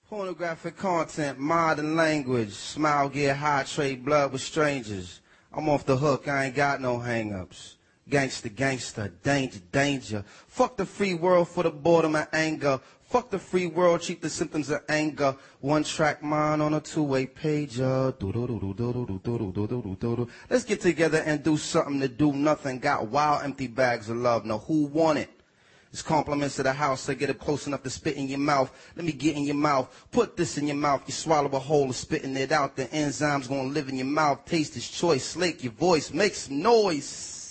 Pornographic content, modern language, smile, get high, trade blood with strangers. I'm off the hook, I ain't got no hang-ups. Gangster, gangster, danger, danger. Fuck the free world for the boredom and anger. Fuck the free world, treat the symptoms of anger. One track mind on a two-way pager. Let's get together and do something to do nothing. Got wild empty bags of love, now who want it? It's compliments to the house, so get it close enough to spit in your mouth. Let me get in your mouth, put this in your mouth. You swallow a whole and spitting it out. The enzymes gonna live in your mouth. Taste is choice, slake your voice, make some noise.